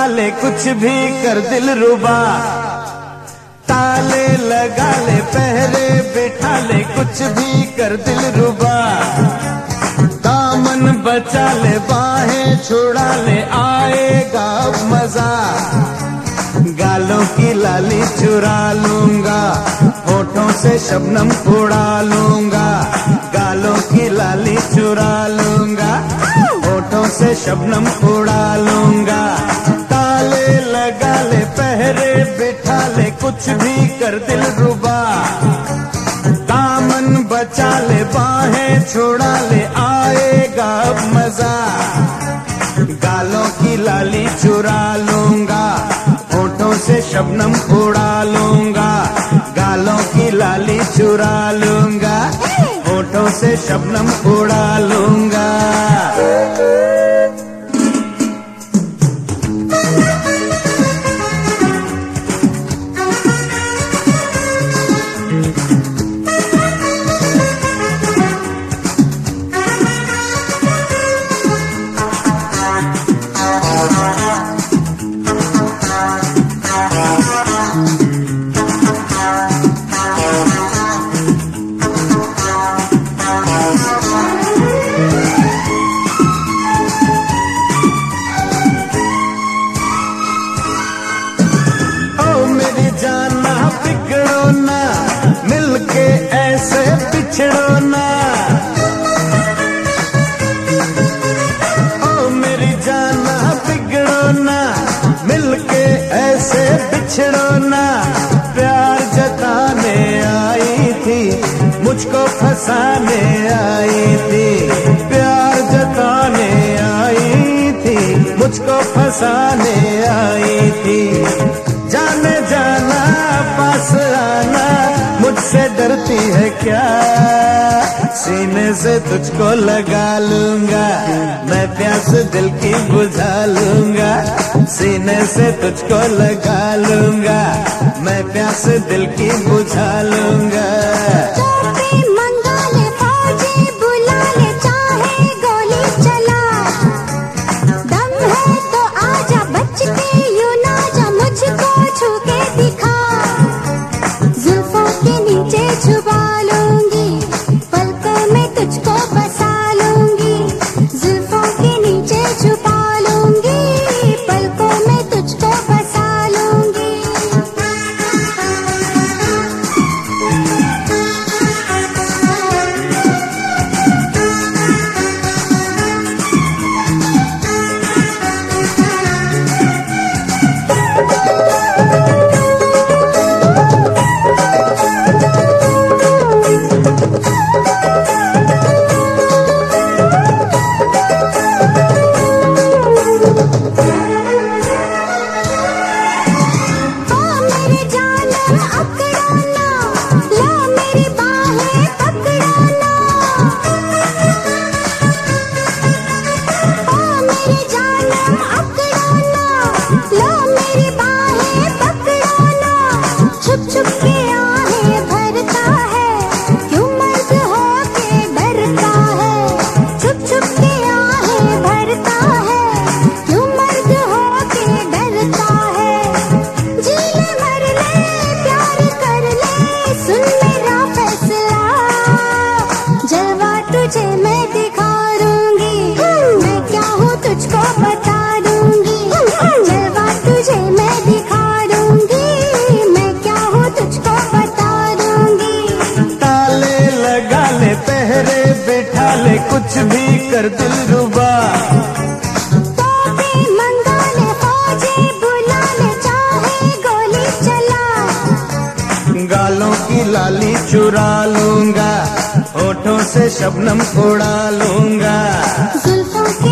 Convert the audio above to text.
ले कुछ भी कर दिल रुबा, ताले लगा ले पहरे बिठा ले कुछ भी कर दिल रुबा, दामन बचा ले बाहें छुड़ा ले आएगा मजा, गालों की लाली चुरा लूंगा होठों से शबनम उड़ा लूंगा, गालों की लाली चुरा लूंगा होठों से शबनम उड़ा लूंगा, ताले लगा ले पहरे बिठा ले कुछ भी कर दिल रुबा, दामन बचा ले बाहें छुड़ा ले आएगा मजा, गालों की लाली चुरा लूंगा होठों से शबनम उड़ा लूंगा, गालों की लाली चुरा लूंगा होठों से शबनम उड़ा लूंगा। बिछड़ो ना, ओ मेरी जाना बिगड़ो ना, मिलके ऐसे बिछड़ो ना, प्यार जताने आई थी मुझको फंसाने आई थी, प्यार जताने आई थी मुझको फंसाने आई थी, जाने जाना पास आना मुझसे डरती है क्या, सीने से तुझको लगा लूंगा मैं प्यास दिल की बुझा लूंगा, सीने से तुझको लगा लूंगा मैं प्यास दिल की बुझा लूंगा। कुछ भी कर दिल रुबा, तोहफे मंगा ले फौजी बुला ले चाहे गोली चला, गालों की लाली चुरा लूंगा होठों से शबनम उड़ा लूंगा, जुल्फों